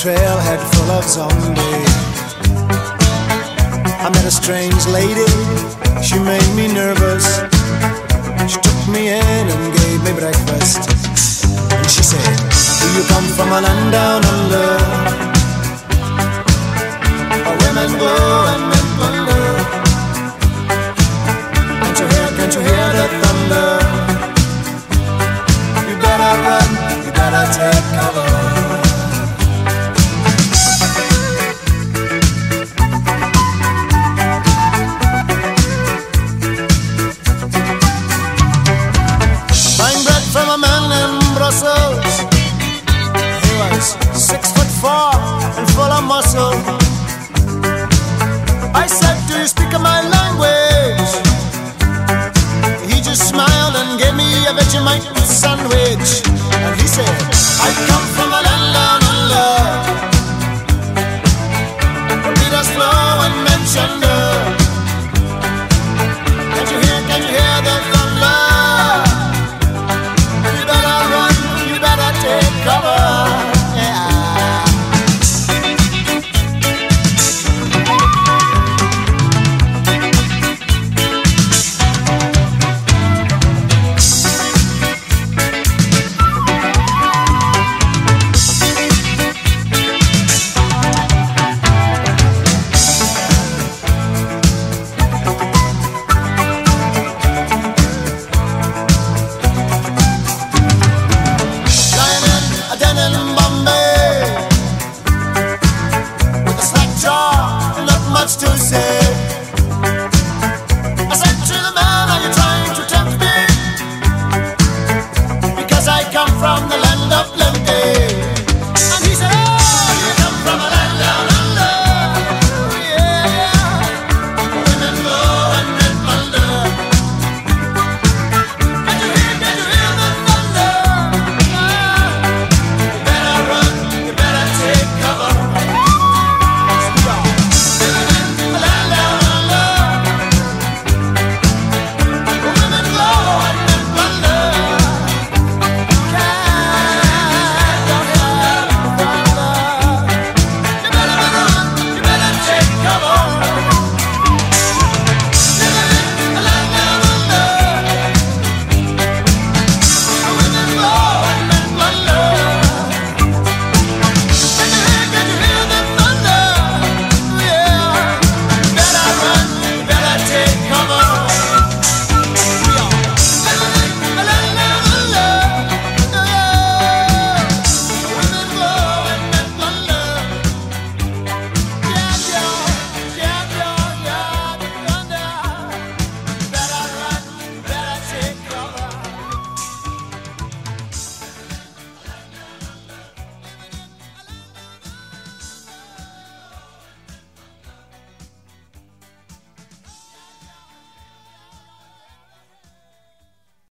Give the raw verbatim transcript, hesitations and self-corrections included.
trailhead full of zombies. I met a strange lady, she made me nervous. She took me in and gave me breakfast. And she said, do you come from a land down under, where women go and men wonder? Can't you hear, can't you hear the thunder? You better run, you better take cover. He was six foot four and full of muscle. I said, do you speak my language? He just smiled and gave me a Vegemite sandwich. And he said, I come from a land down under, where leaders flow and men chunder. Can't you hear, can't you hear the thunder? Take cover, yeah. To say, I said to the man, are you trying to tempt me? Because I come from the land of plenty.